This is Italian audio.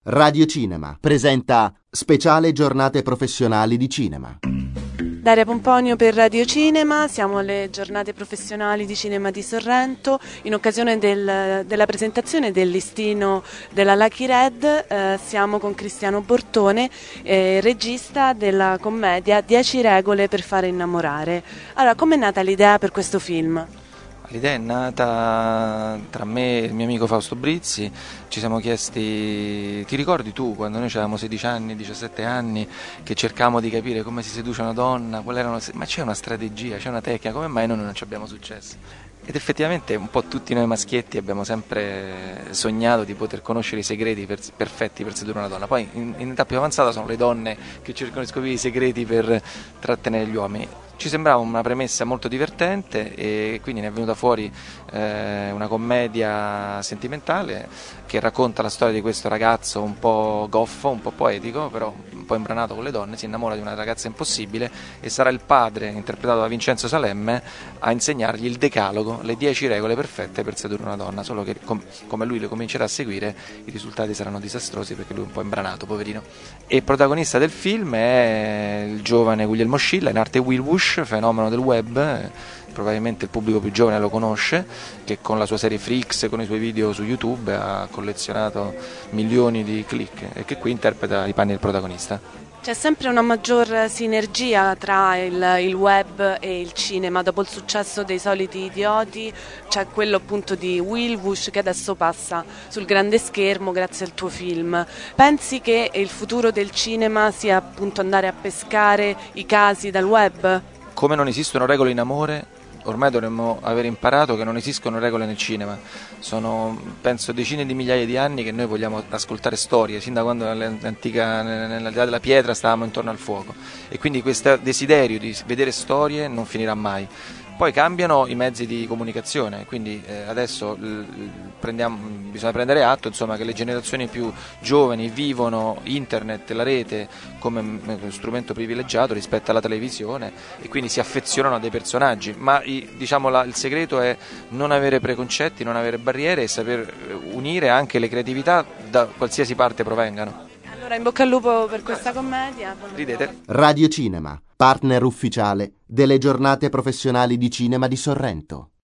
Radio Cinema presenta Speciale Giornate Professionali di Cinema. Daria Pomponio per Radio Cinema, siamo alle giornate professionali di cinema di Sorrento in occasione della presentazione del listino della Lucky Red. Siamo con Cristiano Bortone, regista della commedia 10 regole per fare innamorare. Allora, com'è nata l'idea per questo film? L'idea è nata tra me e il mio amico Fausto Brizzi. Ci siamo chiesti, ti ricordi tu quando noi avevamo 16 anni, 17 anni, che cercavamo di capire come si seduce una donna, ma c'è una strategia, c'è una tecnica, come mai noi non ci abbiamo successo? Ed effettivamente un po' tutti noi maschietti abbiamo sempre sognato di poter conoscere i segreti perfetti per sedurre una donna. Poi in età più avanzata sono le donne che cercano di scoprire i segreti per trattenere gli uomini. Ci sembrava una premessa molto divertente e quindi ne è venuta fuori una commedia sentimentale che racconta la storia di questo ragazzo un po' goffo, un po' poetico, però un po' imbranato con le donne, si innamora di una ragazza impossibile e sarà il padre, interpretato da Vincenzo Salemme, a insegnargli il decalogo, le 10 regole perfette per sedurre una donna, solo che come lui le comincerà a seguire i risultati saranno disastrosi perché lui è un po' imbranato, poverino. E protagonista del film è il giovane Guglielmo Scilla, in arte Will Wush, fenomeno del web, probabilmente il pubblico più giovane lo conosce, che con la sua serie Freaks, con i suoi video su YouTube ha collezionato milioni di click e che qui interpreta i panni del protagonista. C'è sempre una maggior sinergia tra il web e il cinema. Dopo il successo dei Soliti Idioti c'è quello appunto di Will Wush che adesso passa sul grande schermo grazie al tuo film. Pensi che il futuro del cinema sia appunto andare a pescare i casi dal web? Come non esistono regole in amore, ormai dovremmo aver imparato che non esistono regole nel cinema. Sono, penso, decine di migliaia di anni che noi vogliamo ascoltare storie, sin da quando nell'antica, nell'età della pietra stavamo intorno al fuoco. E quindi questo desiderio di vedere storie non finirà mai. Poi cambiano i mezzi di comunicazione, quindi adesso bisogna prendere atto, insomma, che le generazioni più giovani vivono internet, la rete come strumento privilegiato rispetto alla televisione e quindi si affezionano a dei personaggi, ma il segreto è non avere preconcetti, non avere barriere e saper unire anche le creatività da qualsiasi parte provengano. Allora, in bocca al lupo per questa commedia. Ridete. Radio Cinema, partner ufficiale delle giornate professionali di cinema di Sorrento.